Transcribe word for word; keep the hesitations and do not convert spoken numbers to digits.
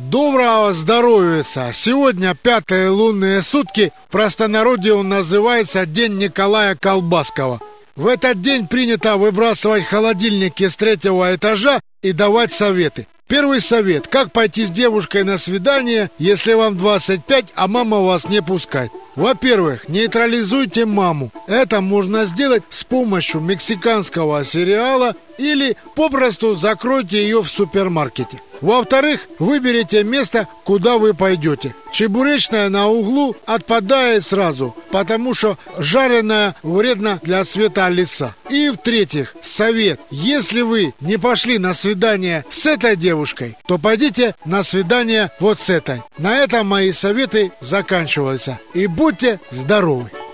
Доброго здоровья! Сегодня пятые лунные сутки, в простонародье он называется День Николая Колбаскова. В этот день принято выбрасывать холодильники с третьего этажа и давать советы. Первый совет: как пойти с девушкой на свидание, если вам двадцать пять, а мама вас не пускает? Во-первых, нейтрализуйте маму. Это можно сделать с помощью мексиканского сериала или попросту закройте ее в супермаркете. Во-вторых, выберите место, куда вы пойдете. Чебуречная на углу отпадает сразу, потому что жареная вредна для цвета лица. И в-третьих, совет: если вы не пошли на свидание с этой девушкой, то пойдите на свидание вот с этой. На этом мои советы заканчиваются. И будьте здоровы!